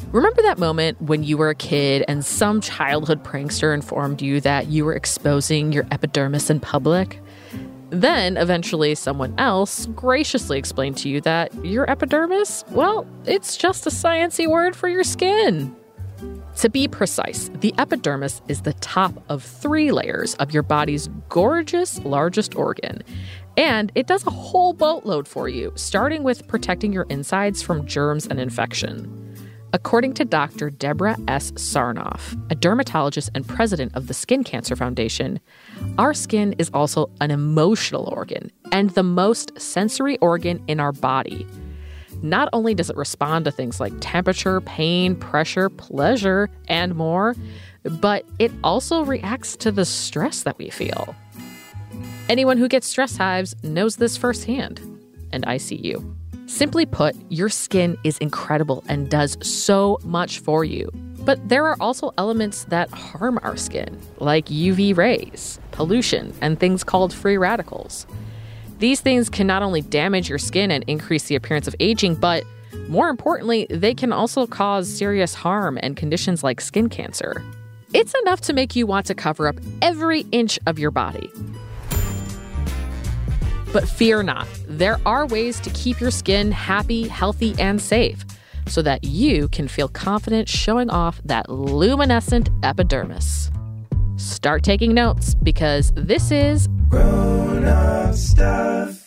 Remember that moment when you were a kid and some childhood prankster informed you that you were exposing your epidermis in public? Then, eventually, someone else graciously explained to you that your epidermis, well, it's just a sciencey word for your skin. To be precise, the epidermis is the top of 3 layers of your body's gorgeous largest organ. And it does a whole boatload for you, starting with protecting your insides from germs and infection. According to Dr. Deborah S. Sarnoff, a dermatologist and president of the Skin Cancer Foundation, our skin is also an emotional organ and the most sensory organ in our body. Not only does it respond to things like temperature, pain, pressure, pleasure, and more, but it also reacts to the stress that we feel. Anyone who gets stress hives knows this firsthand, and I see you. Simply put, your skin is incredible and does so much for you. But there are also elements that harm our skin, like UV rays, pollution, and things called free radicals. These things can not only damage your skin and increase the appearance of aging, but more importantly, they can also cause serious harm and conditions like skin cancer. It's enough to make you want to cover up every inch of your body. But fear not, there are ways to keep your skin happy, healthy, and safe so that you can feel confident showing off that luminescent epidermis. Start taking notes because this is Grown-Up Stuff.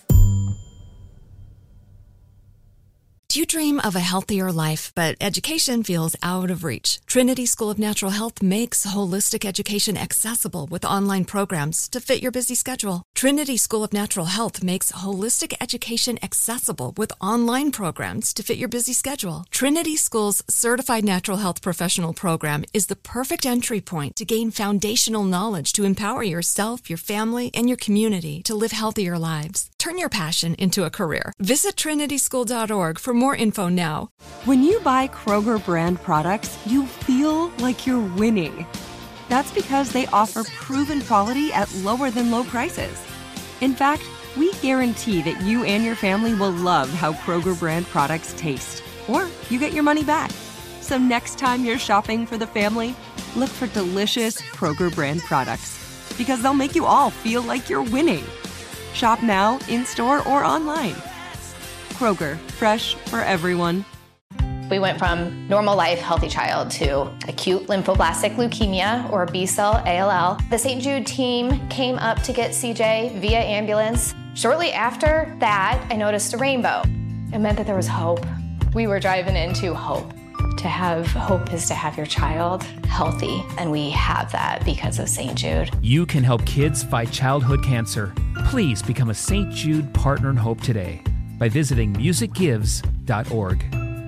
Do you dream of a healthier life, but education feels out of reach? Trinity School of Natural Health makes holistic education accessible with online programs to fit your busy schedule. Trinity School of Natural Health makes holistic education accessible with online programs to fit your busy schedule. Trinity School's Certified Natural Health Professional Program is the perfect entry point to gain foundational knowledge to empower yourself, your family, and your community to live healthier lives. Turn your passion into a career. Visit trinityschool.org for more info now. When you buy Kroger brand products, you feel like you're winning. That's because they offer proven quality at lower than low prices. In fact, we guarantee that you and your family will love how Kroger brand products taste, or you get your money back. So next time you're shopping for the family, look for delicious Kroger brand products, because they'll make you all feel like you're winning. Shop now, in-store, or online. Kroger, fresh for everyone. We went from normal life, healthy child to acute lymphoblastic leukemia, or B-cell ALL. The St. Jude team came up to get CJ via ambulance. Shortly after that, I noticed a rainbow. It meant that there was hope. We were driving into hope. To have hope is to have your child healthy, and we have that because of St. Jude. You can help kids fight childhood cancer. Please become a St. Jude Partner in Hope today by visiting musicgives.org.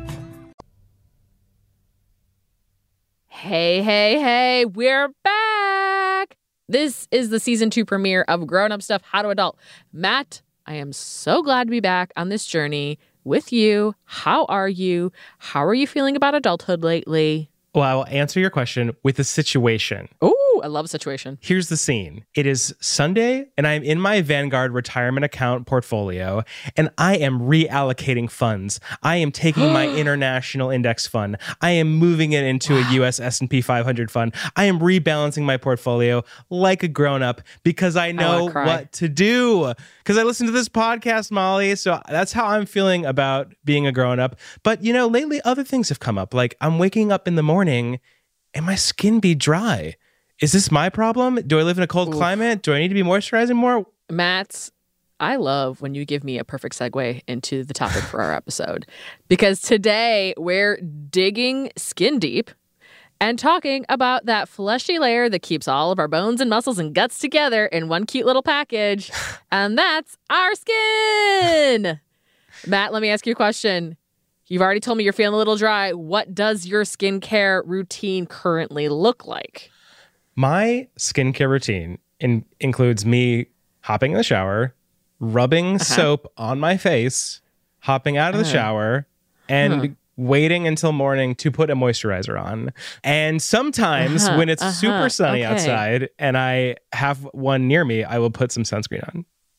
Hey, we're back! This is the season 2 premiere of Grown Up Stuff, How to Adult. Matt, I am so glad to be back on this journey with you. How are you? How are you feeling about adulthood lately? Well, I will answer your question with a situation. Ooh, I love a situation. Here's the scene. It is Sunday, and I'm in my Vanguard retirement account portfolio, and I am reallocating funds. I am taking my international index fund. I am moving it into a US S&P 500 fund. I am rebalancing my portfolio like a grown-up because I know what to do. Because I listen to this podcast, Molly, so that's how I'm feeling about being a grown-up. But, you know, lately other things have come up. Like, I'm waking up in the morning and my skin be dry. Is this my problem? Do I live in a cold climate? Do I need to be moisturizing more? Matt, I love when you give me a perfect segue into the topic for our episode. Because today we're digging skin deep and talking about that fleshy layer that keeps all of our bones and muscles and guts together in one cute little package. And that's our skin. Matt, let me ask you a question. You've already told me you're feeling a little dry. What does your skincare routine currently look like? My skincare routine includes me hopping in the shower, rubbing soap on my face, hopping out of the shower, and waiting until morning to put a moisturizer on. And sometimes when it's super sunny outside and I have one near me, I will put some sunscreen on.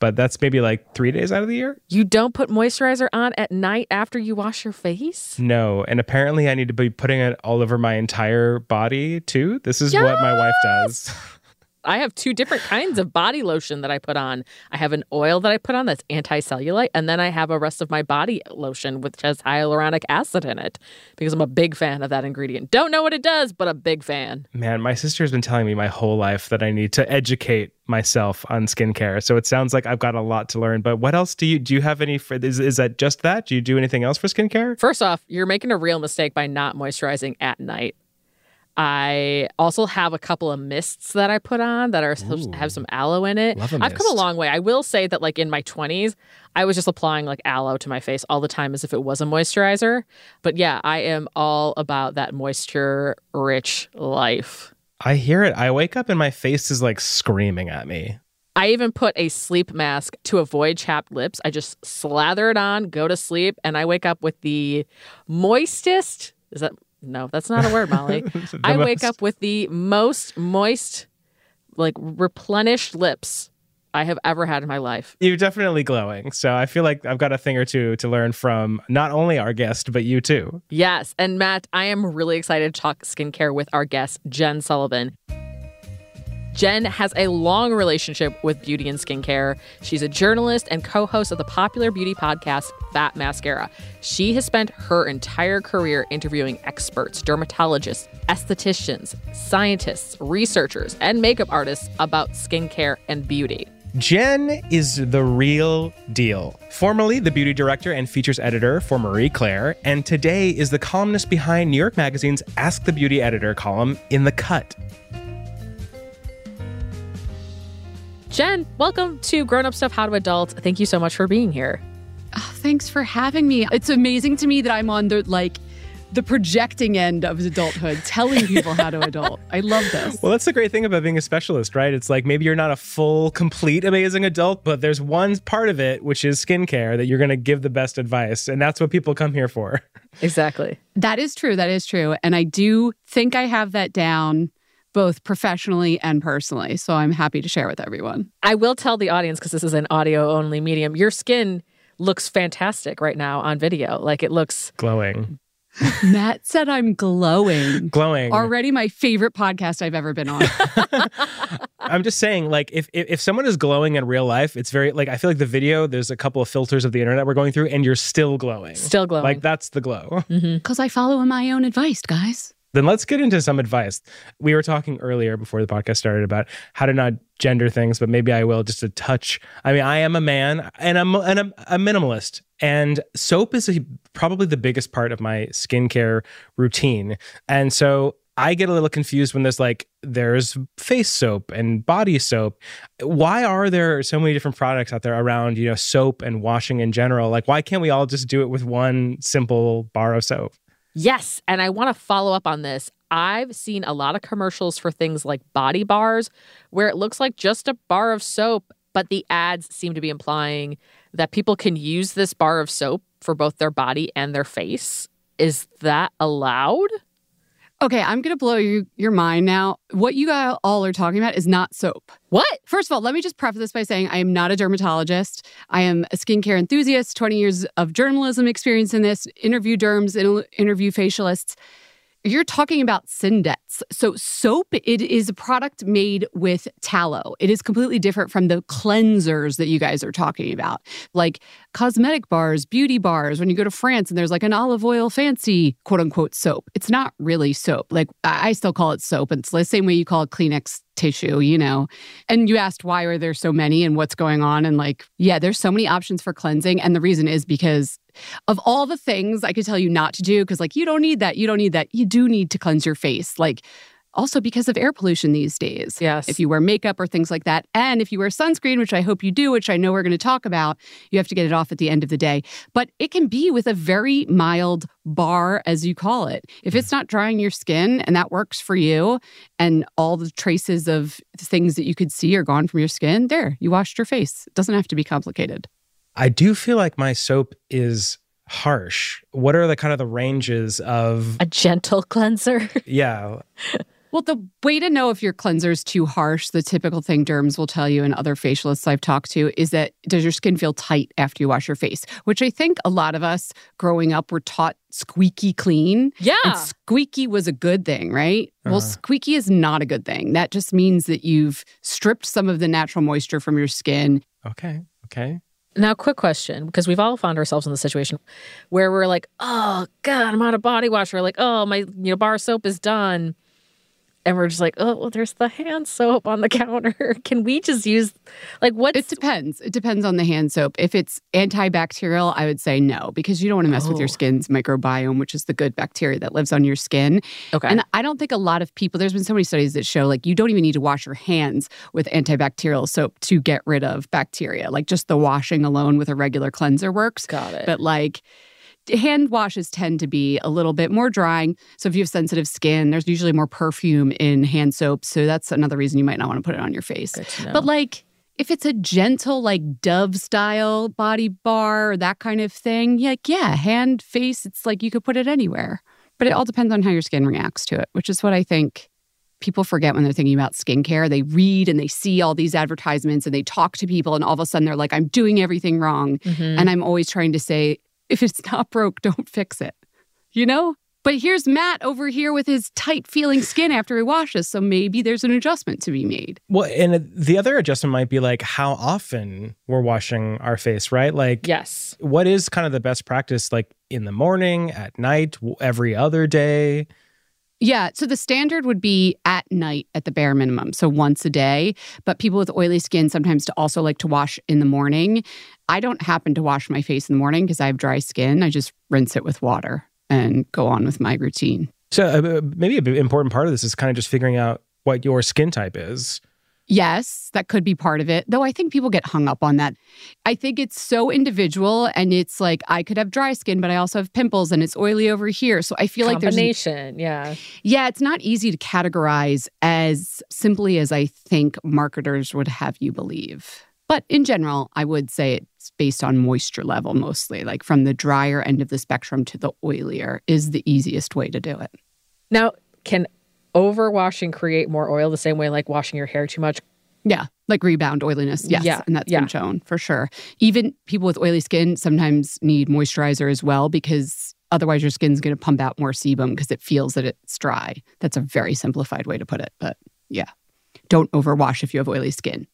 but that's maybe like 3 days out of the year. You don't put moisturizer on at night after you wash your face? No. And apparently I need to be putting it all over my entire body too. This is what my wife does. I have 2 different kinds of body lotion that I put on. I have an oil that I put on that's anti-cellulite, and then I have a rest of my body lotion which has hyaluronic acid in it because I'm a big fan of that ingredient. Don't know what it does, but a big fan. Man, my sister's been telling me my whole life that I need to educate myself on skincare. So it sounds like I've got a lot to learn. But what else do you have any is that just that? Do you do anything else for skincare? First off, you're making a real mistake by not moisturizing at night. I also have a couple of mists that I put on that are supposed to have some aloe in it. Love a I've come a mist. long way. I will say that like in my 20s, I was just applying like aloe to my face all the time as if it was a moisturizer. But yeah, I am all about that moisture-rich life. I hear it. I wake up and my face is like screaming at me. I even put a sleep mask to avoid chapped lips. I just slather it on, go to sleep, and I wake up with the moistest. No, that's not a word, Molly. I wake up with the most moist, like replenished lips I have ever had in my life. You're definitely glowing. So I feel like I've got a thing or two to learn from not only our guest, but you too. Yes. And Matt, I am really excited to talk skincare with our guest, Jen Sullivan. Jen has a long relationship with beauty and skincare. She's a journalist and co-host of the popular beauty podcast, Fat Mascara. She has spent her entire career interviewing experts, dermatologists, estheticians, scientists, researchers, and makeup artists about skincare and beauty. Jen is the real deal. Formerly the beauty director and features editor for Marie Claire, and today is the columnist behind New York Magazine's Ask the Beauty Editor column in The Cut. Jen, welcome to Grown Up Stuff How to Adult. Thank you so much for being here. Oh, thanks for having me. It's amazing to me that I'm on the projecting end of adulthood, telling people how to adult. I love this. Well, that's the great thing about being a specialist, right? It's like maybe you're not a full, complete, amazing adult, but there's one part of it, which is skincare, that you're going to give the best advice. And that's what people come here for. Exactly. That is true. That is true. And I do think I have that down both professionally and personally. So I'm happy to share with everyone. I will tell the audience, because this is an audio-only medium, your skin looks fantastic right now on video. Like it looks... Glowing. Matt said I'm glowing. Glowing. Already my favorite podcast I've ever been on. I'm just saying, like, if someone is glowing in real life, it's very, like, I feel like the video, there's a couple of filters of the internet we're going through, and you're still glowing. Still glowing. Like, that's the glow. Because I follow my own advice, guys. Then let's get into some advice. We were talking earlier before the podcast started about how to not gender things, but maybe I will just a touch. I mean, I am a man and I'm a minimalist, and soap is probably the biggest part of my skincare routine. And so I get a little confused when there's face soap and body soap. Why are there so many different products out there around, soap and washing in general? Like, why can't we all just do it with one simple bar of soap? Yes, and I want to follow up on this. I've seen a lot of commercials for things like body bars where it looks like just a bar of soap, but the ads seem to be implying that people can use this bar of soap for both their body and their face. Is that allowed? Okay, I'm going to blow your mind now. What you all are talking about is not soap. What? First of all, let me just preface this by saying I am not a dermatologist. I am a skincare enthusiast, 20 years of journalism experience in this, interview derms, interview facialists. You're talking about Syndex. So soap, it is a product made with tallow. It is completely different from the cleansers that you guys are talking about. Like cosmetic bars, beauty bars, when you go to France and there's like an olive oil fancy quote unquote soap. It's not really soap. Like I still call it soap. And it's the same way you call it Kleenex tissue, And you asked why are there so many and what's going on? And there's so many options for cleansing. And the reason is because of all the things I could tell you not to do, because you don't need that. You don't need that. You do need to cleanse your face. Also because of air pollution these days. Yes. If you wear makeup or things like that. And if you wear sunscreen, which I hope you do, which I know we're going to talk about, you have to get it off at the end of the day. But it can be with a very mild bar, as you call it. If it's not drying your skin and that works for you and all the traces of things that you could see are gone from your skin, there, you washed your face. It doesn't have to be complicated. I do feel like my soap is harsh. What are the ranges of A gentle cleanser? Yeah. Well, the way to know if your cleanser is too harsh, the typical thing derms will tell you and other facialists I've talked to is that does your skin feel tight after you wash your face? Which I think a lot of us growing up were taught squeaky clean. Yeah. And squeaky was a good thing, right? Well, squeaky is not a good thing. That just means that you've stripped some of the natural moisture from your skin. Okay. Now, quick question, because we've all found ourselves in the situation where we're like, oh, God, I'm out of body wash. We're like, oh, my bar soap is done. And we're just like, oh, well, there's the hand soap on the counter. Can we just use, It depends. It depends on the hand soap. If it's antibacterial, I would say no, because you don't want to mess with your skin's microbiome, which is the good bacteria that lives on your skin. Okay. And I don't think a lot of people, there's been so many studies that show you don't even need to wash your hands with antibacterial soap to get rid of bacteria. Just the washing alone with a regular cleanser works. Got it. But hand washes tend to be a little bit more drying. So if you have sensitive skin, there's usually more perfume in hand soap. So that's another reason you might not want to put it on your face. Good to know. But if it's a gentle, Dove style body bar or that kind of thing, hand, face, it's you could put it anywhere. But it all depends on how your skin reacts to it, which is what I think people forget when they're thinking about skincare. They read and they see all these advertisements and they talk to people and all of a sudden they're like, I'm doing everything wrong. Mm-hmm. And I'm always trying to say, if it's not broke, don't fix it, But here's Matt over here with his tight-feeling skin after he washes, so maybe there's an adjustment to be made. Well, and the other adjustment might be how often we're washing our face, right? Yes. What is kind of the best practice, in the morning, at night, every other day? Yeah, so the standard would be at night at the bare minimum, so once a day. But people with oily skin sometimes also like to wash in the morning. I don't happen to wash my face in the morning because I have dry skin. I just rinse it with water and go on with my routine. So maybe an important part of this is kind of just figuring out what your skin type is. Yes, that could be part of it, though I think people get hung up on that. I think it's so individual, and it's I could have dry skin, but I also have pimples, and it's oily over here. So I feel combination, yeah, it's not easy to categorize as simply as I think marketers would have you believe. But in general, I would say it's based on moisture level mostly, from the drier end of the spectrum to the oilier is the easiest way to do it. Now, can overwashing create more oil the same way washing your hair too much? Yeah, rebound oiliness. Yes, yeah, and that's been shown for sure. Even people with oily skin sometimes need moisturizer as well because otherwise your skin's going to pump out more sebum because it feels that it's dry. That's a very simplified way to put it. But yeah, don't overwash if you have oily skin.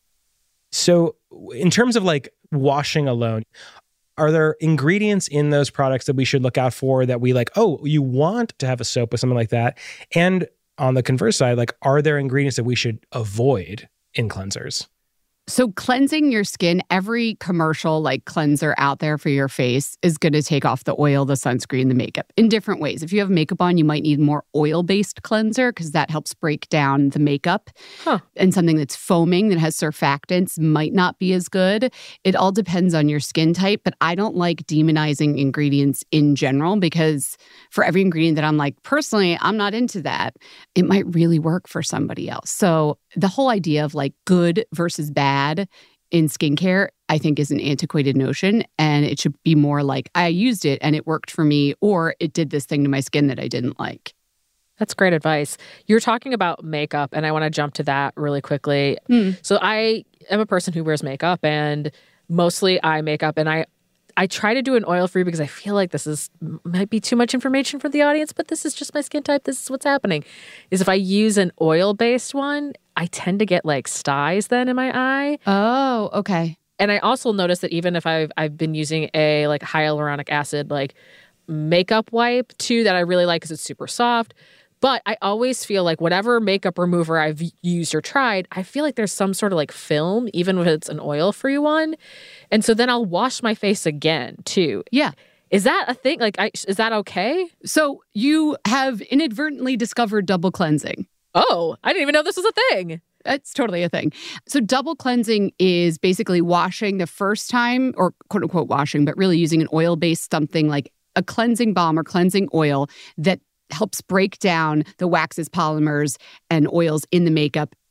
So in terms of washing alone, are there ingredients in those products that we should look out for that we you want to have a soap with something like that? And on the converse side, are there ingredients that we should avoid in cleansers? So cleansing your skin, every commercial cleanser out there for your face is going to take off the oil, the sunscreen, the makeup in different ways. If you have makeup on, you might need more oil-based cleanser because that helps break down the makeup. And something that's foaming that has surfactants might not be as good. It all depends on your skin type, but I don't like demonizing ingredients in general because for every ingredient that I'm personally, I'm not into that, it might really work for somebody else. So the whole idea of good versus bad in skincare, I think, is an antiquated notion. And it should be more I used it and it worked for me, or it did this thing to my skin that I didn't like. That's great advice. You're talking about makeup, and I want to jump to that really quickly. So I am a person who wears makeup, and mostly eye makeup, and I try to do an oil-free because I feel this might be too much information for the audience, but this is just my skin type. This is what's happening. Is if I use an oil-based one, I tend to get styes then in my eye. Oh, okay. And I also noticed that even if I've been using a hyaluronic acid makeup wipe too that I really like because it's super soft, but I always feel whatever makeup remover I've used or tried, I feel there's some sort of film, even if it's an oil-free one. And so then I'll wash my face again too. Yeah. Is that a thing? Is that okay? So you have inadvertently discovered double cleansing. Oh, I didn't even know this was a thing. It's totally a thing. So double cleansing is basically washing the first time, or quote unquote washing, but really using an oil-based something like a cleansing balm or cleansing oil that helps break down the waxes, polymers, and oils in the makeup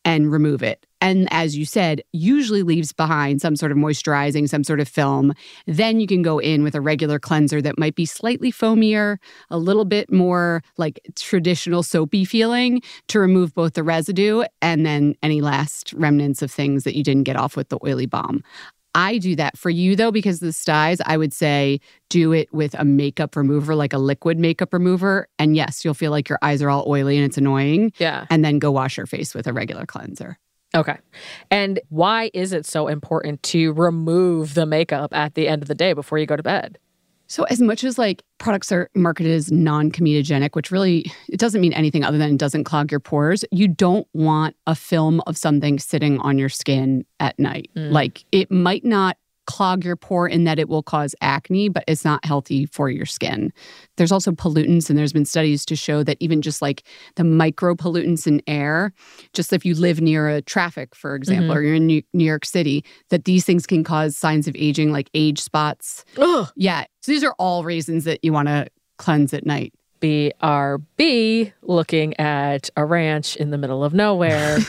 and remove it. And as you said, usually leaves behind some sort of moisturizing, some sort of film. Then you can go in with a regular cleanser that might be slightly foamier, a little bit more like traditional soapy feeling to remove both the residue and then any last remnants of things that you didn't get off with the oily balm. I do that for you, though, because the styes, I would say do it with a makeup remover, like a liquid makeup remover. And yes, you'll feel like your eyes are all oily and it's annoying. Yeah. And then go wash your face with a regular cleanser. Okay. And why is it so important to remove the makeup at the end of the day before you go to bed? So as much as like products are marketed as non-comedogenic, which really, it doesn't mean anything other than it doesn't clog your pores, you don't want a film of something sitting on your skin at night. Like it might not clog your pore in that it will cause acne, but it's not healthy for your skin. There's also pollutants, and there's been studies to show that even just like the micro pollutants in air, just if you live near a traffic, for example, or you're in New York City, that these things can cause signs of aging, like age spots. Ugh. Yeah. So these are all reasons that you want to cleanse at night. BRB, looking at a ranch in the middle of nowhere.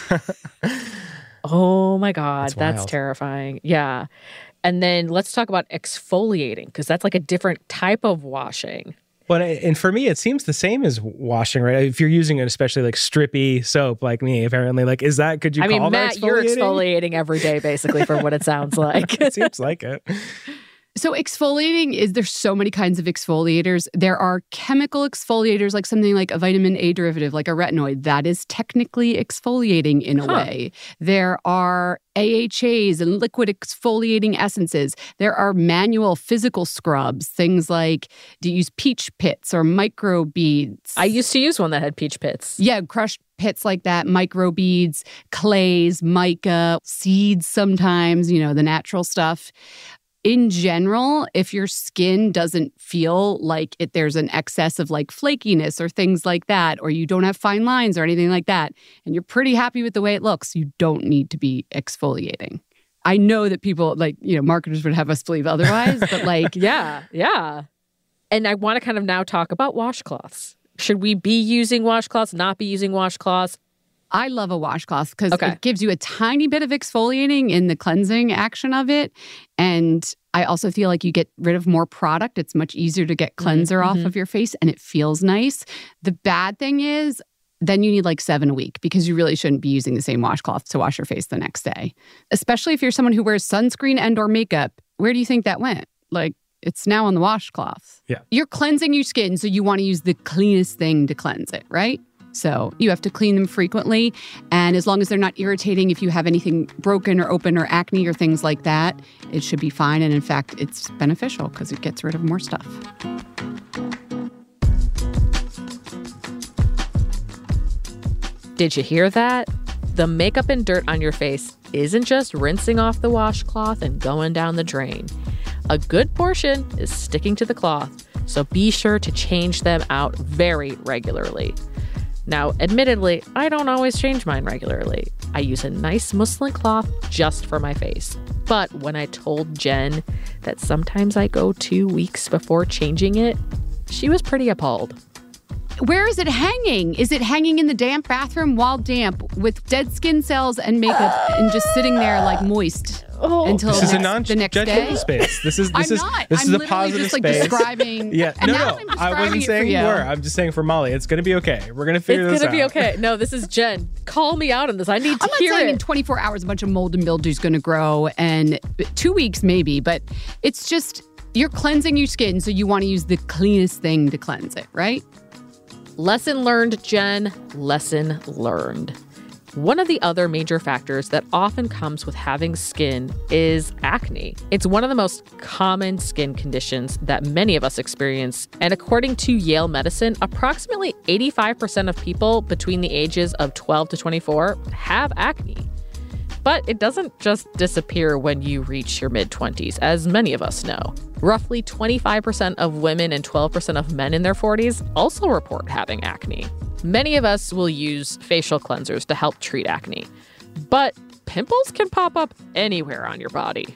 Oh my God, that's terrifying. Yeah. And then let's talk about exfoliating, because that's like a different type of washing. But and for me, it seems the same as washing, right? If you're using it, especially like strippy soap like me, apparently, like, is that, could you call that exfoliating? Matt, you're exfoliating every day, basically, from what it sounds like. It seems like it. So exfoliating there's so many kinds of exfoliators. There are chemical exfoliators, like something like a vitamin A derivative, like a retinoid. That is technically exfoliating in a way. There are AHAs and liquid exfoliating essences. There are manual physical scrubs, things like, do you use peach pits or micro beads? I used to use one that had peach pits. Yeah, crushed pits like that, micro beads, clays, mica, seeds sometimes, the natural stuff. In general, if your skin doesn't feel like there's an excess of like flakiness or things like that, or you don't have fine lines or anything like that, and you're pretty happy with the way it looks, you don't need to be exfoliating. I know that people marketers would have us believe otherwise, but like, yeah. And I want to kind of now talk about washcloths. Should we be using washcloths, not be using washcloths? I love a washcloth because it gives you a tiny bit of exfoliating in the cleansing action of it. And I also feel like you get rid of more product. It's much easier to get cleanser off of your face and it feels nice. The bad thing is then you need like 7 a week because you really shouldn't be using the same washcloth to wash your face the next day. Especially if you're someone who wears sunscreen and or makeup. Where do you think that went? Like, it's now on the washcloth. Yeah. You're cleansing your skin, so you want to use the cleanest thing to cleanse it, right? So you have to clean them frequently. And as long as they're not irritating, if you have anything broken or open or acne or things like that, it should be fine. And in fact, it's beneficial because it gets rid of more stuff. Did you hear that? The makeup and dirt on your face isn't just rinsing off the washcloth and going down the drain. A good portion is sticking to the cloth, so be sure to change them out very regularly. Now, admittedly, I don't always change mine regularly. I use a nice muslin cloth just for my face. But when I told Jen that sometimes I go 2 weeks before changing it, she was pretty appalled. Where is it hanging? Is it hanging in the damp bathroom while damp with dead skin cells and makeup and just sitting there like moist until this is the next day? Space. This is I'm a positive just, like, space. Describing. Yeah, no. I wasn't saying you were. I'm just saying for Molly, it's going to be okay. We're going to figure this out. It's going to be okay. No, this is Jen. Call me out on this. I need to hear it. I'm not saying in 24 hours a bunch of mold and mildew is going to grow, and 2 weeks maybe, but it's just you're cleansing your skin, so you want to use the cleanest thing to cleanse it, right? Lesson learned, Jen. Lesson learned. One of the other major factors that often comes with having skin is acne. It's one of the most common skin conditions that many of us experience. And according to Yale Medicine, approximately 85% of people between the ages of 12 to 24 have acne. But it doesn't just disappear when you reach your mid-20s, as many of us know. Roughly 25% of women and 12% of men in their 40s also report having acne. Many of us will use facial cleansers to help treat acne, but pimples can pop up anywhere on your body.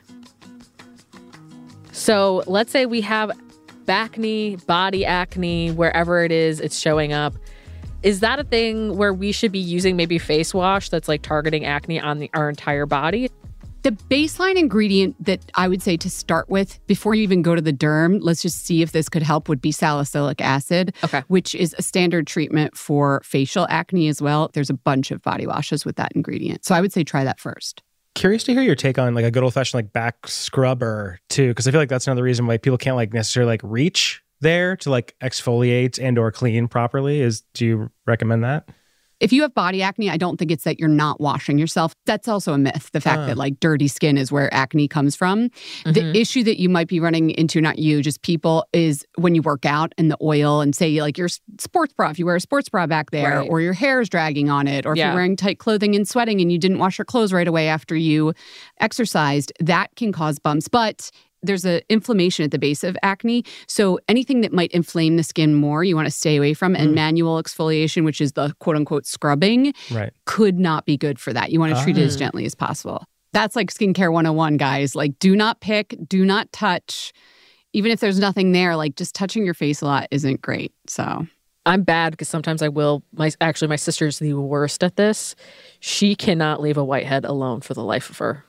So let's say we have body acne, wherever it is, it's showing up. Is that a thing where we should be using maybe face wash that's like targeting acne on our entire body? The baseline ingredient that I would say to start with before you even go to the derm, let's just see if this could help, would be salicylic acid, which is a standard treatment for facial acne as well. There's a bunch of body washes with that ingredient. So I would say try that first. Curious to hear your take on like a good old-fashioned like back scrubber too, because I feel like that's another reason why people can't like necessarily like reach there to like exfoliate and or clean properly. Do you recommend that? If you have body acne, I don't think it's that you're not washing yourself. That's also a myth. The fact that like dirty skin is where acne comes from. The issue that you might be running into, not you, just people, is when you work out and the oil and say like your sports bra, if you wear a sports bra back there, or your hair is dragging on it, or if you're wearing tight clothing and sweating and you didn't wash your clothes right away after you exercised, that can cause bumps. But there's an inflammation at the base of acne. So anything that might inflame the skin more, you want to stay away from. And manual exfoliation, which is the quote unquote scrubbing, could not be good for that. You want to treat it as gently as possible. That's like skincare 101, guys. Like, do not pick, do not touch. Even if there's nothing there, like just touching your face a lot isn't great. So I'm bad because sometimes I will. My sister's the worst at this. She cannot leave a whitehead alone for the life of her.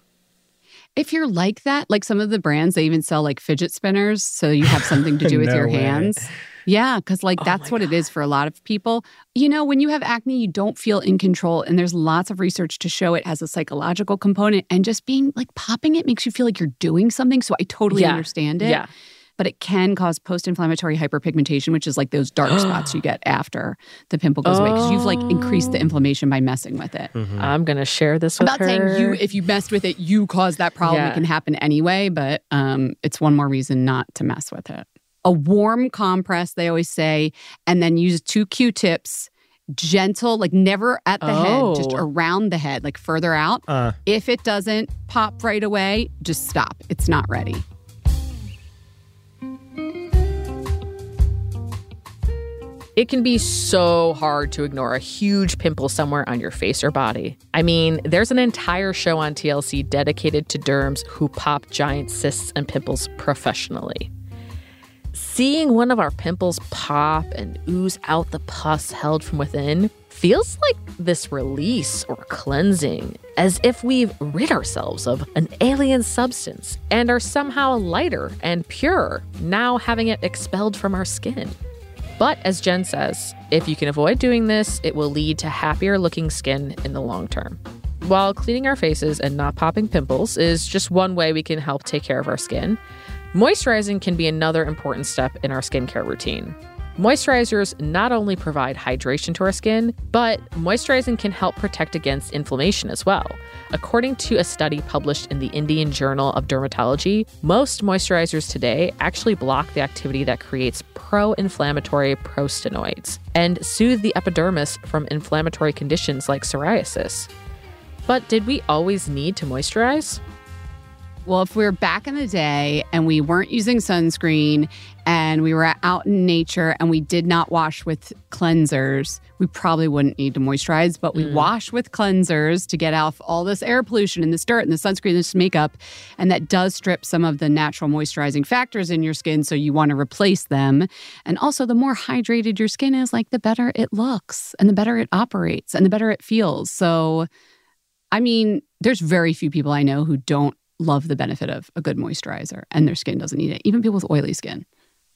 If you're like that, like some of the brands, they even sell like fidget spinners. So you have something to do with your hands. Yeah, because like that's what it is for a lot of people. You know, when you have acne, you don't feel in control. And there's lots of research to show it has a psychological component. And just being like popping it makes you feel like you're doing something. So I totally understand it. Yeah. But it can cause post-inflammatory hyperpigmentation, which is like those dark spots you get after the pimple goes away because you've like increased the inflammation by messing with it. I'm going to share this with her. I'm not saying if you messed with it, you caused that problem. It can happen anyway, but it's one more reason not to mess with it. A warm compress, they always say, and then use 2 Q-tips, gentle, like never at the head, just around the head, like further out. If it doesn't pop right away, just stop. It's not ready. It can be so hard to ignore a huge pimple somewhere on your face or body. I mean, there's an entire show on TLC dedicated to derms who pop giant cysts and pimples professionally. Seeing one of our pimples pop and ooze out the pus held from within feels like this release or cleansing, as if we've rid ourselves of an alien substance and are somehow lighter and pure, now having it expelled from our skin. But as Jen says, if you can avoid doing this, it will lead to happier looking skin in the long term. While cleaning our faces and not popping pimples is just one way we can help take care of our skin, moisturizing can be another important step in our skincare routine. Moisturizers not only provide hydration to our skin, but moisturizing can help protect against inflammation as well. According to a study published in the Indian Journal of Dermatology, most moisturizers today actually block the activity that creates pro-inflammatory prostanoids and soothe the epidermis from inflammatory conditions like psoriasis. But did we always need to moisturize? Well, if we were back in the day and we weren't using sunscreen and we were out in nature and we did not wash with cleansers, we probably wouldn't need to moisturize. But we wash with cleansers to get off all this air pollution and this dirt and the sunscreen and this makeup. And that does strip some of the natural moisturizing factors in your skin. So you want to replace them. And also, the more hydrated your skin is, like the better it looks and the better it operates and the better it feels. So, I mean, there's very few people I know who don't love the benefit of a good moisturizer and their skin doesn't need it, even people with oily skin.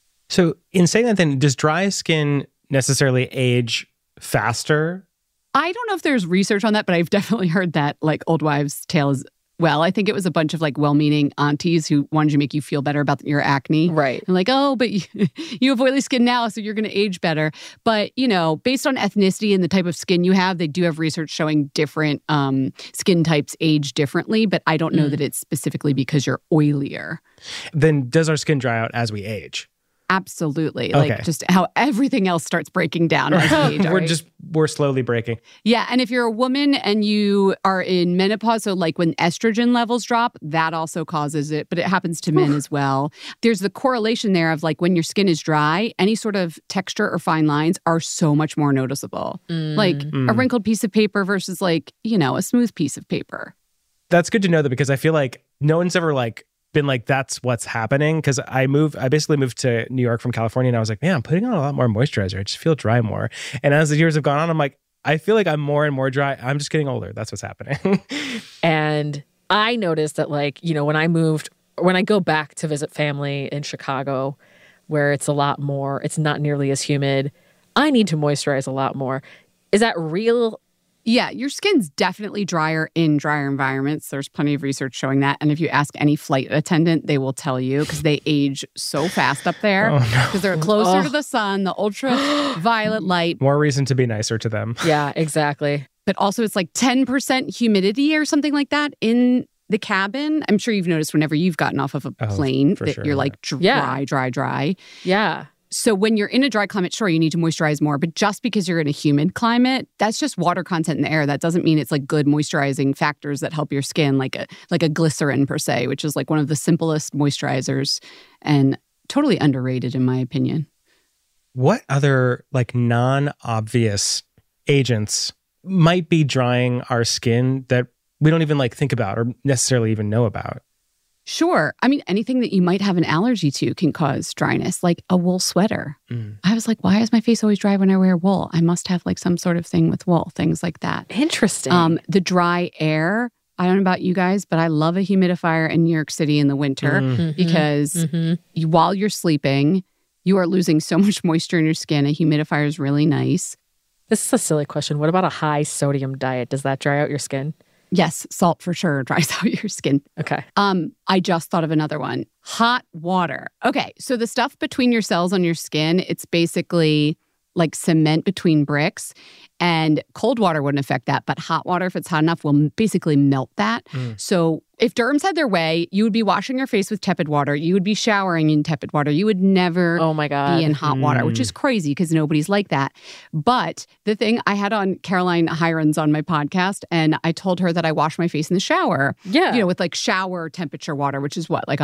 So in saying that then, does dry skin necessarily age faster? I don't know if there's research on that, but I've definitely heard that like old wives' tales. Well, I think it was a bunch of like well-meaning aunties who wanted to make you feel better about your acne. Right. And like, oh, but you have oily skin now, so you're going to age better. But, you know, based on ethnicity and the type of skin you have, they do have research showing different skin types age differently. But I don't know that it's specifically because you're oilier. Then does our skin dry out as we age? Absolutely. Okay. Like just how everything else starts breaking down as we age. We're slowly breaking. Yeah. And if you're a woman and you are in menopause, so like when estrogen levels drop, that also causes it, but it happens to men as well. There's the correlation there of like when your skin is dry, any sort of texture or fine lines are so much more noticeable. Like a wrinkled piece of paper versus like, you know, a smooth piece of paper. That's good to know though, because I feel like no one's ever like been like, that's what's happening. Because I basically moved to New York from California, and I was like, man, I'm putting on a lot more moisturizer. I just feel dry more. And as the years have gone on, I'm like, I feel like I'm more and more dry. I'm just getting older. That's what's happening. And I noticed that, like, you know, when I go back to visit family in Chicago, where it's not nearly as humid, I need to moisturize a lot more. Is that real? Yeah, your skin's definitely drier in drier environments. There's plenty of research showing that. And if you ask any flight attendant, they will tell you, because they age so fast up there. Because they're closer to the sun, the ultraviolet light. More reason to be nicer to them. Yeah, exactly. But also it's like 10% humidity or something like that in the cabin. I'm sure you've noticed whenever you've gotten off of a plane that you're like dry. Yeah. So when you're in a dry climate, sure, you need to moisturize more. But just because you're in a humid climate, that's just water content in the air. That doesn't mean it's like good moisturizing factors that help your skin, like a glycerin per se, which is like one of the simplest moisturizers and totally underrated in my opinion. What other like non-obvious agents might be drying our skin that we don't even like think about or necessarily even know about? Sure. I mean, anything that you might have an allergy to can cause dryness, like a wool sweater. I was like, why is my face always dry when I wear wool? I must have like some sort of thing with wool, things like that. Interesting. The dry air. I don't know about you guys, but I love a humidifier in New York City in the winter because while you're sleeping, you are losing so much moisture in your skin. A humidifier is really nice. This is a silly question. What about a high sodium diet? Does that dry out your skin? Yes, salt for sure dries out your skin. Okay. I just thought of another one. Hot water. Okay, so the stuff between your cells on your skin, it's basically like cement between bricks. And cold water wouldn't affect that. But hot water, if it's hot enough, will basically melt that. So if derms had their way, you would be washing your face with tepid water. You would be showering in tepid water. You would never be in hot water, which is crazy because nobody's like that. But the thing, I had on Caroline Hirons on my podcast, and I told her that I wash my face in the shower. Yeah. You know, with like shower temperature water, which is what, like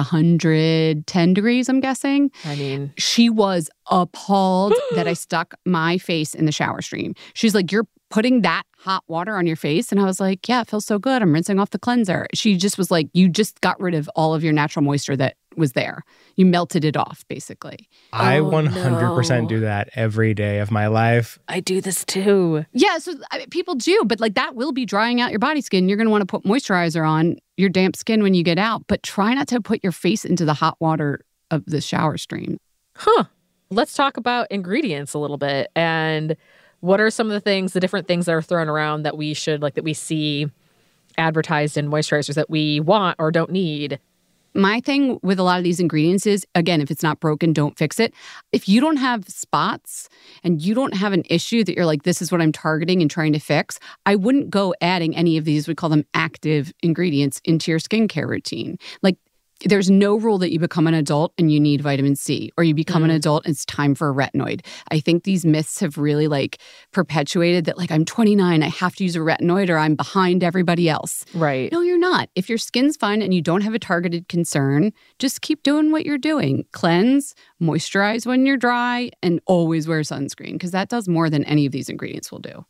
110 degrees, I'm guessing? I mean, she was appalled that I stuck my face in the shower stream. She's like, you're putting that hot water on your face? And I was like, yeah, it feels so good. I'm rinsing off the cleanser. She just was like, you just got rid of all of your natural moisture that was there. You melted it off, basically. I 100% do that every day of my life. I do this too. Yeah, so people do, but like that will be drying out your body skin. You're going to want to put moisturizer on your damp skin when you get out, but try not to put your face into the hot water of the shower stream. Huh. Let's talk about ingredients a little bit. And what are some of the different things that are thrown around that we should, like, that we see advertised in moisturizers that we want or don't need? My thing with a lot of these ingredients is, again, if it's not broken, don't fix it. If you don't have spots and you don't have an issue that you're like, this is what I'm targeting and trying to fix, I wouldn't go adding any of these, we call them active ingredients, into your skincare routine. Like, there's no rule that you become an adult and you need vitamin C, or you become an adult and it's time for a retinoid. I think these myths have really like perpetuated that, like, I'm 29, I have to use a retinoid or I'm behind everybody else. Right. No, you're not. If your skin's fine and you don't have a targeted concern, just keep doing what you're doing. Cleanse, moisturize when you're dry, and always wear sunscreen, because that does more than any of these ingredients will do.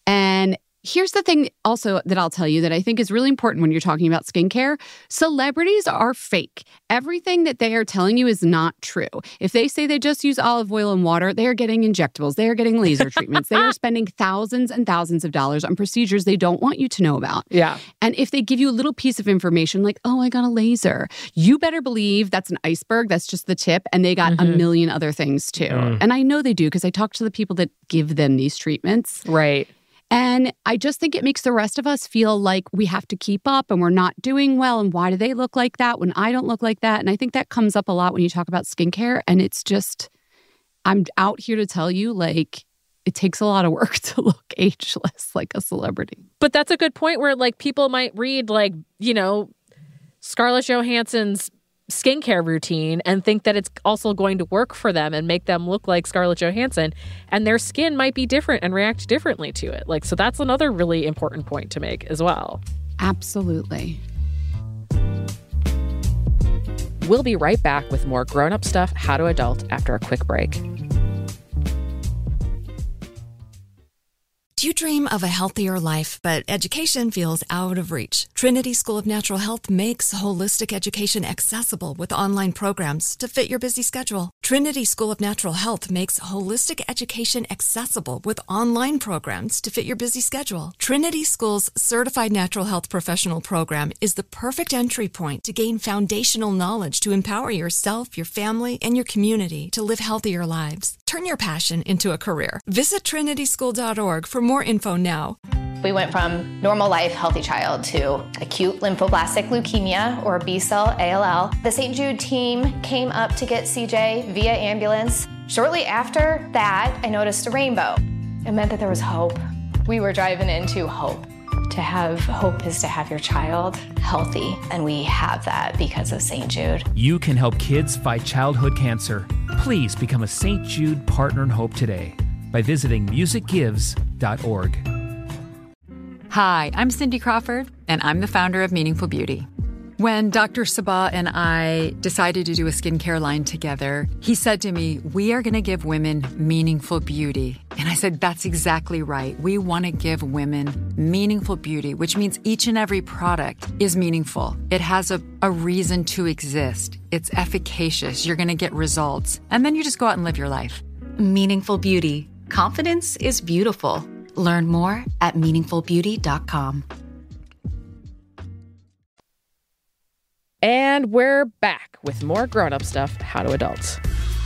And here's the thing also that I'll tell you that I think is really important when you're talking about skincare. Celebrities are fake. Everything that they are telling you is not true. If they say they just use olive oil and water, they are getting injectables. They are getting laser treatments. They are spending thousands and thousands of dollars on procedures they don't want you to know about. Yeah. And if they give you a little piece of information like, oh, I got a laser, you better believe that's an iceberg. That's just the tip. And they got a million other things too. And I know they do because I talk to the people that give them these treatments. Right. And I just think it makes the rest of us feel like we have to keep up and we're not doing well. And why do they look like that when I don't look like that? And I think that comes up a lot when you talk about skincare. And it's just, I'm out here to tell you, like, it takes a lot of work to look ageless like a celebrity. But that's a good point where, like, people might read, like, you know, Scarlett Johansson's skincare routine and think that it's also going to work for them and make them look like Scarlett Johansson, and their skin might be different and react differently to it. Like, so that's another really important point to make as well. Absolutely. We'll be right back with more grown-up stuff, How to Adult, after a quick break. Do Do you dream of a healthier life, but education feels out of reach? Trinity School of Natural Health makes holistic education accessible with online programs to fit your busy schedule. Trinity School of Natural Health makes holistic education accessible with online programs to fit your busy schedule. Trinity School's Certified Natural Health Professional Program is the perfect entry point to gain foundational knowledge to empower yourself, your family, and your community to live healthier lives. Turn your passion into a career. Visit trinityschool.org for more info now. We went from normal life, healthy child to acute lymphoblastic leukemia or B-cell ALL. The St. Jude team came up to get CJ via ambulance. Shortly after that, I noticed a rainbow. It meant that there was hope. We were driving into hope. To have hope is to have your child healthy, and we have that because of St. Jude. You can help kids fight childhood cancer. Please become a St. Jude Partner in Hope today by visiting musicgives.org. Hi, I'm Cindy Crawford, and I'm the founder of Meaningful Beauty. When Dr. Sabah and I decided to do a skincare line together, he said to me, we are going to give women meaningful beauty. And I said, that's exactly right. We want to give women meaningful beauty, which means each and every product is meaningful. It has a reason to exist. It's efficacious. You're going to get results. And then you just go out and live your life. Meaningful Beauty. Confidence is beautiful. Learn more at meaningfulbeauty.com. And we're back with more grown-up stuff, How to Adults.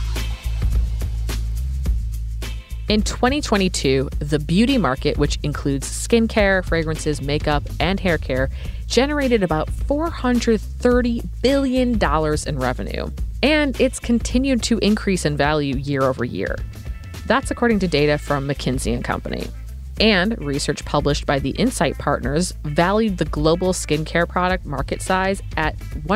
In 2022, the beauty market, which includes skincare, fragrances, makeup, and hair care, generated about $430 billion in revenue. And it's continued to increase in value year over year. That's according to data from McKinsey & Company. And research published by the Insight Partners valued the global skincare product market size at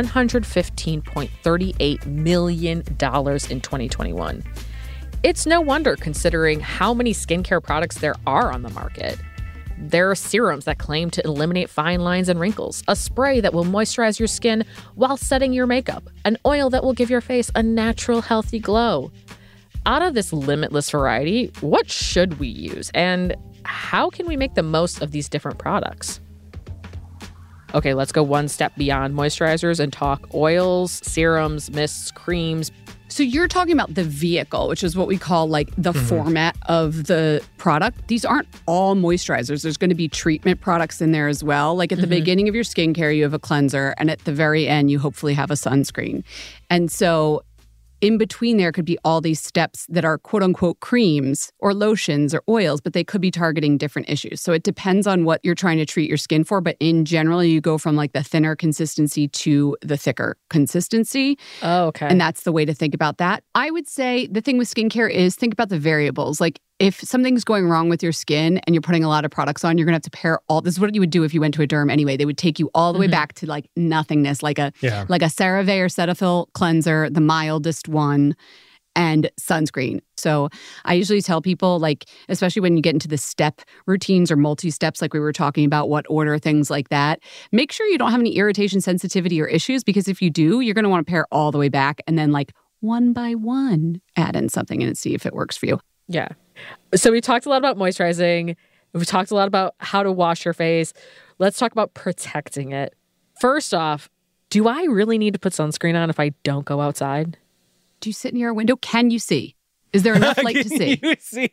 $115.38 million in 2021. It's no wonder considering how many skincare products there are on the market. There are serums that claim to eliminate fine lines and wrinkles, a spray that will moisturize your skin while setting your makeup, an oil that will give your face a natural, healthy glow. Out of this limitless variety, what should we use? And how can we make the most of these different products? Okay, let's go one step beyond moisturizers and talk oils, serums, mists, creams. So you're talking about the vehicle, which is what we call like the format of the product. These aren't all moisturizers. There's going to be treatment products in there as well. Like at the beginning of your skincare, you have a cleanser, and at the very end, you hopefully have a sunscreen. And so in between there could be all these steps that are quote unquote creams or lotions or oils, but they could be targeting different issues. So it depends on what you're trying to treat your skin for. But in general, you go from like the thinner consistency to the thicker consistency. Oh, okay. And that's the way to think about that. I would say the thing with skincare is think about the variables. Like if something's going wrong with your skin and you're putting a lot of products on, you're going to have to pair all. This is what you would do if you went to a derm anyway. They would take you all the way back to like nothingness, like a CeraVe or Cetaphil cleanser, the mildest one, and sunscreen. So I usually tell people, like, especially when you get into the step routines or multi-steps, like we were talking about, what order, things like that, make sure you don't have any irritation, sensitivity, or issues, because if you do, you're going to want to pair all the way back and then like one by one add in something and see if it works for you. Yeah. So we talked a lot about moisturizing. We talked a lot about how to wash your face. Let's talk about protecting it. First off, do I really need to put sunscreen on if I don't go outside? Do you sit near a window? Can you see? Is there enough light to see? You see?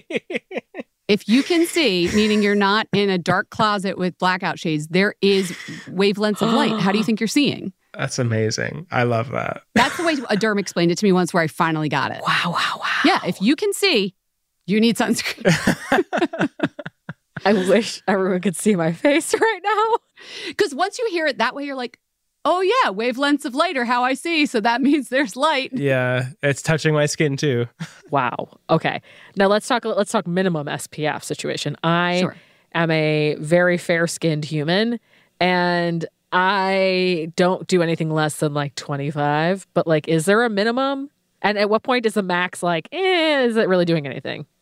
If you can see, meaning you're not in a dark closet with blackout shades, there is wavelengths of light. How do you think you're seeing? That's amazing. I love that. That's the way a derm explained it to me once, where I finally got it. Wow. Yeah, if you can see, you need sunscreen. I wish everyone could see my face right now. Because once you hear it that way, you're like, oh yeah, wavelengths of light are how I see. So that means there's light. Yeah, it's touching my skin too. Wow. Okay. Now let's talk minimum SPF situation. I am a very fair-skinned human, and I don't do anything less than like 25. But like, is there a minimum? And at what point is the max like, is it really doing anything?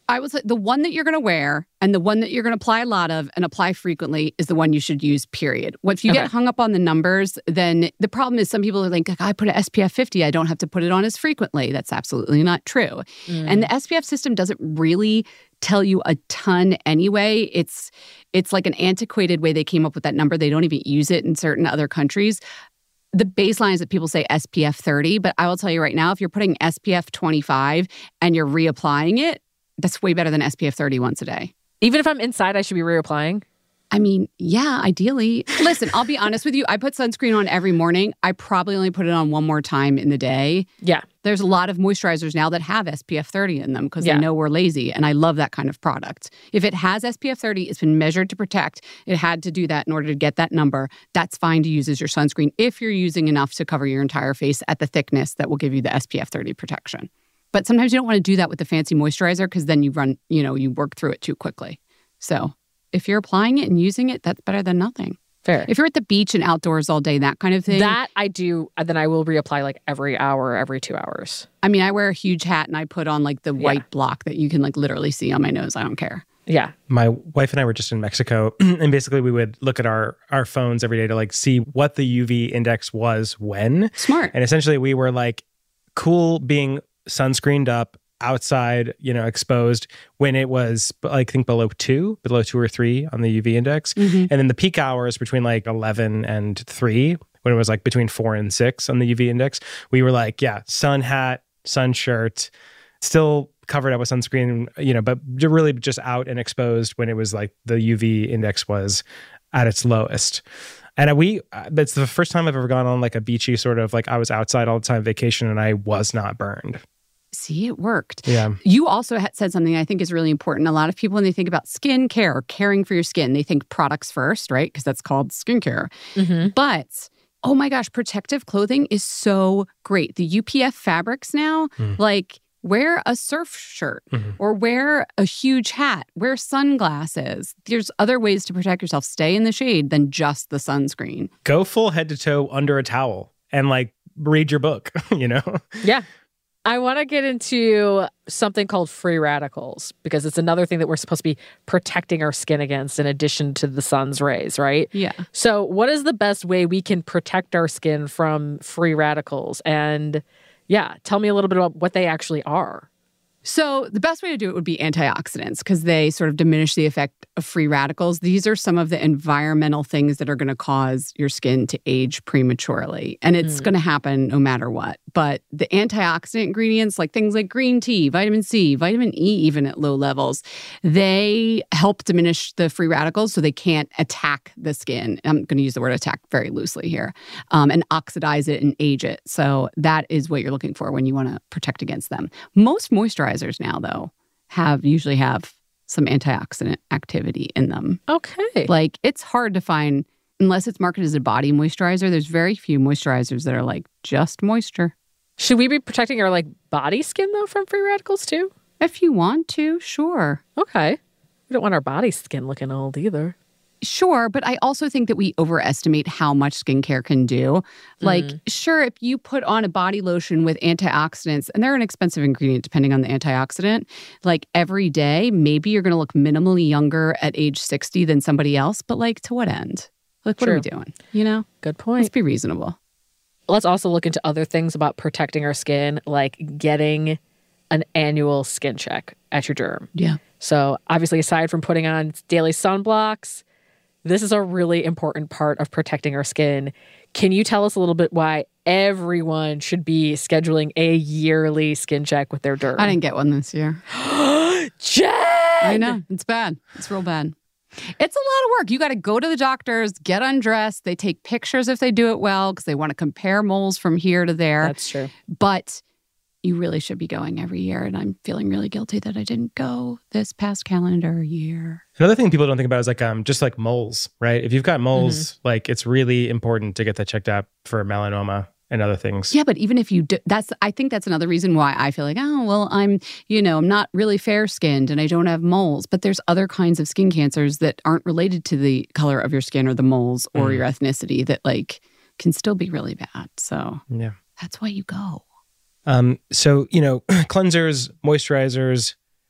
I would say the one that you're going to wear and the one that you're going to apply a lot of and apply frequently is the one you should use, period. If you get hung up on the numbers, then the problem is some people are like, I put an SPF 50, I don't have to put it on as frequently. That's absolutely not true. And the SPF system doesn't really tell you a ton anyway. It's like an antiquated way they came up with that number. They don't even use it in certain other countries. The baseline is that people say SPF 30, but I will tell you right now, if you're putting SPF 25 and you're reapplying it, that's way better than SPF 30 once a day. Even if I'm inside, I should be reapplying? I mean, yeah, ideally. Listen, I'll be honest with you. I put sunscreen on every morning. I probably only put it on one more time in the day. Yeah. There's a lot of moisturizers now that have SPF 30 in them because they know we're lazy, and I love that kind of product. If it has SPF 30, it's been measured to protect. It had to do that in order to get that number. That's fine to use as your sunscreen if you're using enough to cover your entire face at the thickness that will give you the SPF 30 protection. But sometimes you don't want to do that with the fancy moisturizer because then you run, you work through it too quickly. So if you're applying it and using it, that's better than nothing. Fair. If you're at the beach and outdoors all day, that kind of thing. That I do, then I will reapply like every hour, every 2 hours. I mean, I wear a huge hat and I put on like the white block that you can like literally see on my nose. I don't care. Yeah. My wife and I were just in Mexico, and basically we would look at our phones every day to like see what the UV index was when. Smart. And essentially we were like cool being sunscreened up outside, exposed when it was, I think, below 2 or 3 on the UV index. And then the peak hours between like 11 and 3, when it was like between 4 and 6 on the UV index, we were like, sun hat, sun shirt, still covered up with sunscreen, but really just out and exposed when it was like the UV index was at its lowest. And that's the first time I've ever gone on like a beachy sort of like I was outside all the time vacation and I was not burned. See, it worked. Yeah. You also said something I think is really important. A lot of people, when they think about skin care or caring for your skin, they think products first, right? Because that's called skincare. But, oh my gosh, protective clothing is so great. The UPF fabrics now, like wear a surf shirt or wear a huge hat, wear sunglasses. There's other ways to protect yourself. Stay in the shade than just the sunscreen. Go full head to toe under a towel and like read your book, Yeah. I want to get into something called free radicals because it's another thing that we're supposed to be protecting our skin against in addition to the sun's rays, right? Yeah. So what is the best way we can protect our skin from free radicals? And tell me a little bit about what they actually are. So the best way to do it would be antioxidants because they sort of diminish the effect of free radicals. These are some of the environmental things that are going to cause your skin to age prematurely. And it's going to happen no matter what. But the antioxidant ingredients, like things like green tea, vitamin C, vitamin E, even at low levels, they help diminish the free radicals so they can't attack the skin. I'm going to use the word attack very loosely here, and oxidize it and age it. So that is what you're looking for when you want to protect against them. Most moisturizers now, though, usually have some antioxidant activity in them. Okay. Like, it's hard to find, unless it's marketed as a body moisturizer, there's very few moisturizers that are like just moisture. Should we be protecting our like body skin though from free radicals too? If you want to, sure. Okay. We don't want our body skin looking old either. Sure, but I also think that we overestimate how much skincare can do. Like, sure, if you put on a body lotion with antioxidants, and they're an expensive ingredient depending on the antioxidant, like every day, maybe you're going to look minimally younger at age 60 than somebody else, but like to what end? Like, what are we doing? Good point. Let's be reasonable. Let's also look into other things about protecting our skin, like getting an annual skin check at your derm. Yeah. So obviously, aside from putting on daily sunblocks, this is a really important part of protecting our skin. Can you tell us a little bit why everyone should be scheduling a yearly skin check with their derm? I didn't get one this year. Jen! I know. It's bad. It's real bad. It's a lot of work. You got to go to the doctors, get undressed. They take pictures if they do it well because they want to compare moles from here to there. That's true. But you really should be going every year. And I'm feeling really guilty that I didn't go this past calendar year. Another thing people don't think about is like just like moles, right? If you've got moles, like it's really important to get that checked out for melanoma and other things. Yeah, but even if you do, I think that's another reason why I feel like, oh, well, I'm not really fair-skinned and I don't have moles. But there's other kinds of skin cancers that aren't related to the color of your skin or the moles or your ethnicity that like can still be really bad. So that's why you go. So, cleansers, moisturizers,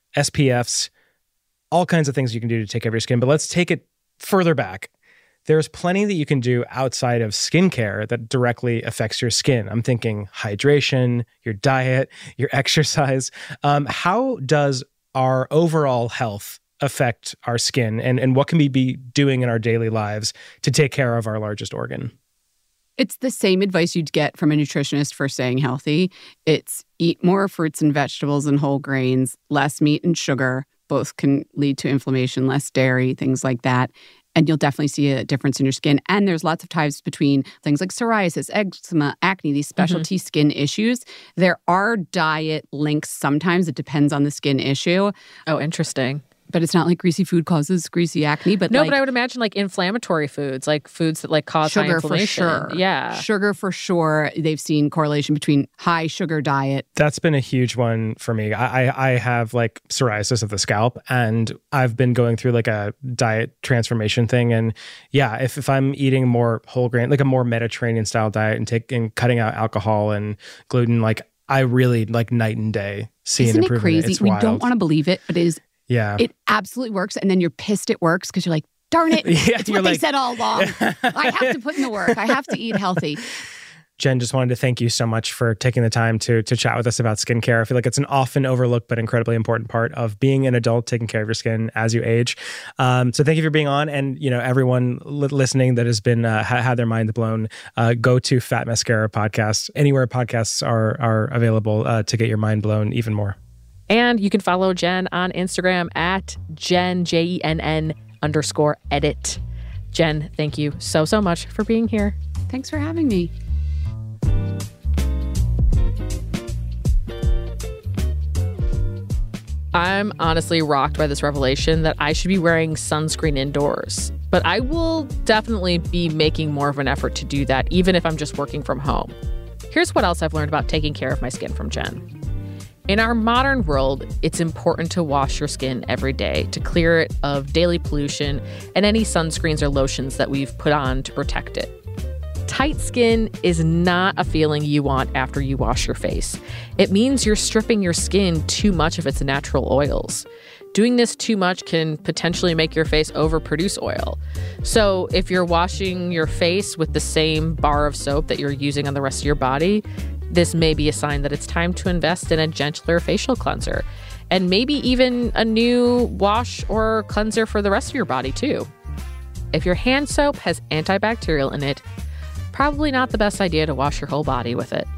SPFs, all kinds of things you can do to take care of your skin. But let's take it further back. There's plenty that you can do outside of skincare that directly affects your skin. I'm thinking hydration, your diet, your exercise. How does our overall health affect our skin, and what can we be doing in our daily lives to take care of our largest organ? It's the same advice you'd get from a nutritionist for staying healthy. It's eat more fruits and vegetables and whole grains, less meat and sugar. Both can lead to inflammation, less dairy, things like that. And you'll definitely see a difference in your skin. And there's lots of ties between things like psoriasis, eczema, acne, these specialty skin issues. There are diet links sometimes. It depends on the skin issue. Oh, interesting. But it's not like greasy food causes greasy acne. But no, but I would imagine like inflammatory foods, like foods that like cause high inflammation. Sugar for sure. Yeah. Sugar for sure. They've seen correlation between high sugar diet. That's been a huge one for me. I have like psoriasis of the scalp, and I've been going through like a diet transformation thing. And yeah, if I'm eating more whole grain, like a more Mediterranean style diet and cutting out alcohol and gluten, like I really like night and day see an improvement. Isn't it crazy? It's we wild. don't want to believe it, but it is. Yeah. It absolutely works. And then you're pissed it works because you're like, darn it. It's what they said all along. I have to put in the work. I have to eat healthy. Jen, just wanted to thank you so much for taking the time to chat with us about skincare. I feel like it's an often overlooked but incredibly important part of being an adult, taking care of your skin as you age. So thank you for being on. And, you know, everyone listening that has been had their mind blown, go to Fat Mascara Podcast, anywhere podcasts are available to get your mind blown even more. And you can follow Jen on Instagram at Jen, JENN_edit. Jen, thank you so much for being here. Thanks for having me. I'm honestly rocked by this revelation that I should be wearing sunscreen indoors. But I will definitely be making more of an effort to do that, even if I'm just working from home. Here's what else I've learned about taking care of my skin from Jen. In our modern world, it's important to wash your skin every day to clear it of daily pollution and any sunscreens or lotions that we've put on to protect it. Tight skin is not a feeling you want after you wash your face. It means you're stripping your skin too much of its natural oils. Doing this too much can potentially make your face overproduce oil. So if you're washing your face with the same bar of soap that you're using on the rest of your body, this may be a sign that it's time to invest in a gentler facial cleanser, and maybe even a new wash or cleanser for the rest of your body too. If your hand soap has antibacterial in it, probably not the best idea to wash your whole body with it.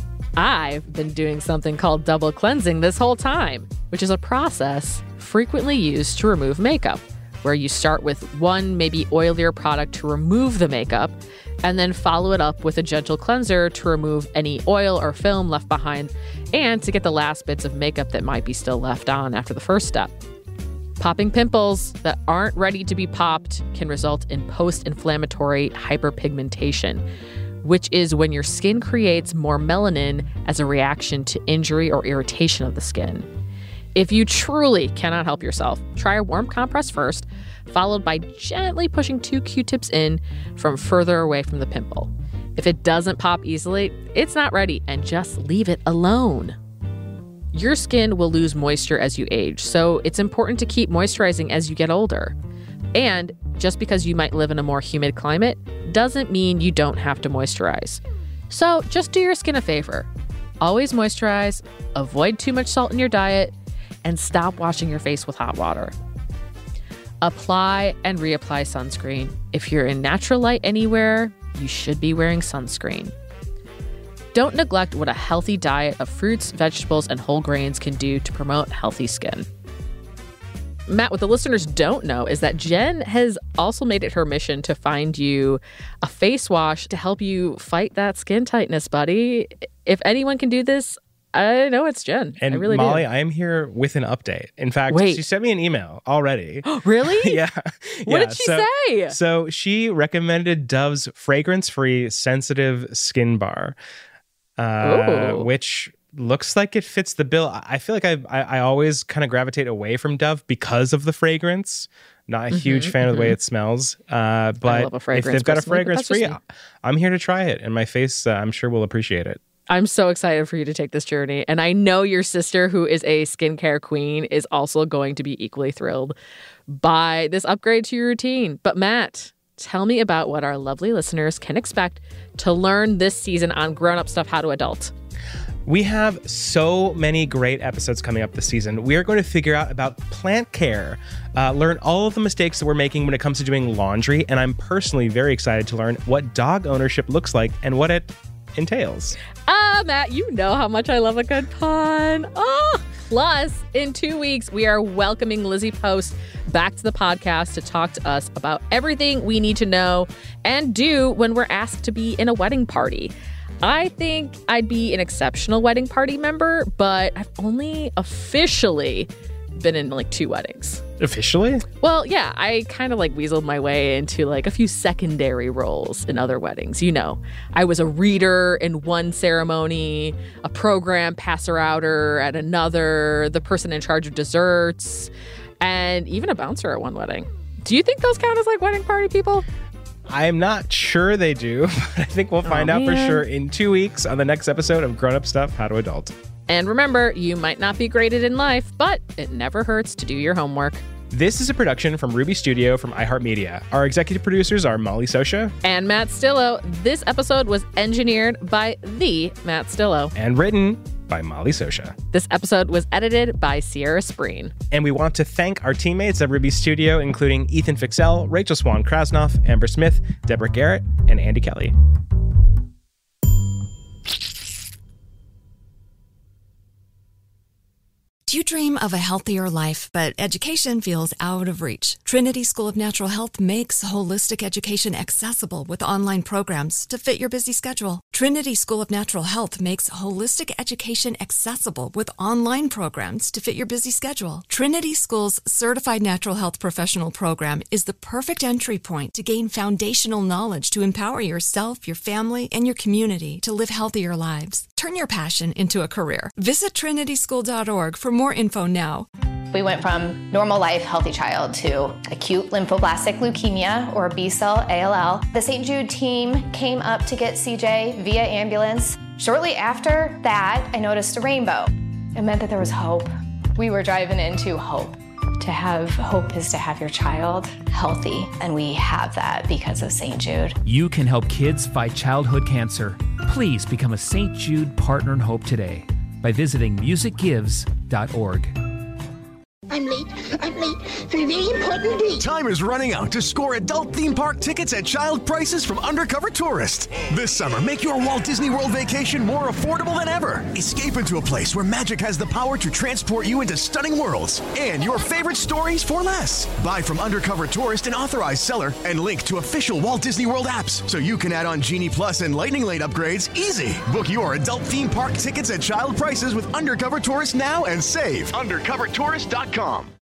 I've been doing something called double cleansing this whole time, which is a process frequently used to remove makeup, where you start with one maybe oilier product to remove the makeup, and then follow it up with a gentle cleanser to remove any oil or film left behind and to get the last bits of makeup that might be still left on after the first step. Popping pimples that aren't ready to be popped can result in post-inflammatory hyperpigmentation, which is when your skin creates more melanin as a reaction to injury or irritation of the skin. If you truly cannot help yourself, try a warm compress first, followed by gently pushing 2 Q-tips in from further away from the pimple. If it doesn't pop easily, it's not ready, and just leave it alone. Your skin will lose moisture as you age, so it's important to keep moisturizing as you get older. And just because you might live in a more humid climate doesn't mean you don't have to moisturize. So just do your skin a favor. Always moisturize, avoid too much salt in your diet, and stop washing your face with hot water. Apply and reapply sunscreen. If you're in natural light anywhere, you should be wearing sunscreen. Don't neglect what a healthy diet of fruits, vegetables, and whole grains can do to promote healthy skin. Matt, what the listeners don't know is that Jen has also made it her mission to find you a face wash to help you fight that skin tightness, buddy. If anyone can do this, I know it's Jen. And I really Molly, do. I am here with an update. In fact, she sent me an email already. Really? Yeah. What did she say? So she recommended Dove's fragrance-free sensitive skin bar, which looks like it fits the bill. I feel like I always kind of gravitate away from Dove because of the fragrance. Not a huge fan of the way it smells. But I love a fragrance if they've got a personally, but fragrance-free, that's just me. I'm here to try it. And my face, I'm sure, will appreciate it. I'm so excited for you to take this journey. And I know your sister, who is a skincare queen, is also going to be equally thrilled by this upgrade to your routine. But Matt, tell me about what our lovely listeners can expect to learn this season on Grown Up Stuff How to Adult. We have so many great episodes coming up this season. We are going to figure out about plant care, learn all of the mistakes that we're making when it comes to doing laundry, and I'm personally very excited to learn what dog ownership looks like and what it entails. Matt, you know how much I love a good pun. Plus, in 2 weeks, we are welcoming Lizzie Post back to the podcast to talk to us about everything we need to know and do when we're asked to be in a wedding party. I think I'd be an exceptional wedding party member, but I've only officially been in like 2 weddings. Officially? Well, yeah, I kind of like weaseled my way into like a few secondary roles in other weddings. You know, I was a reader in one ceremony, a program passer-outer at another, the person in charge of desserts, and even a bouncer at one wedding. Do you think those count as like wedding party people? I'm not sure they do, but I think we'll find out for sure in 2 weeks on the next episode of Grown Up Stuff How to Adult. And remember, you might not be graded in life, but it never hurts to do your homework. This is a production from Ruby Studio from iHeartMedia. Our executive producers are Molly Sosha and Matt Stillo. This episode was engineered by the Matt Stillo and written by Molly Sosha. This episode was edited by Sierra Spreen. And we want to thank our teammates at Ruby Studio, including Ethan Fixell, Rachel Swan-Krasnoff, Amber Smith, Deborah Garrett, and Andy Kelly. Do you dream of a healthier life, but education feels out of reach? Trinity School of Natural Health makes holistic education accessible with online programs to fit your busy schedule. Trinity School of Natural Health makes holistic education accessible with online programs to fit your busy schedule. Trinity School's Certified Natural Health Professional Program is the perfect entry point to gain foundational knowledge to empower yourself, your family, and your community to live healthier lives. Turn your passion into a career. Visit trinityschool.org for more info now. We went from normal life, healthy child to acute lymphoblastic leukemia, or B-cell ALL. The St. Jude team came up to get CJ via ambulance. Shortly after that, I noticed a rainbow. It meant that there was hope. We were driving into hope. To have hope is to have your child healthy, and we have that because of St. Jude. You can help kids fight childhood cancer. Please become a St. Jude Partner in Hope today by visiting musicgives.org. I'm late for a very important date. Time is running out to score adult theme park tickets at child prices from Undercover Tourist. This summer, make your Walt Disney World vacation more affordable than ever. Escape into a place where magic has the power to transport you into stunning worlds and your favorite stories for less. Buy from Undercover Tourist, an authorized seller, and link to official Walt Disney World apps so you can add on Genie Plus and Lightning Lane upgrades easy. Book your adult theme park tickets at child prices with Undercover Tourist now and save. UndercoverTourist.com.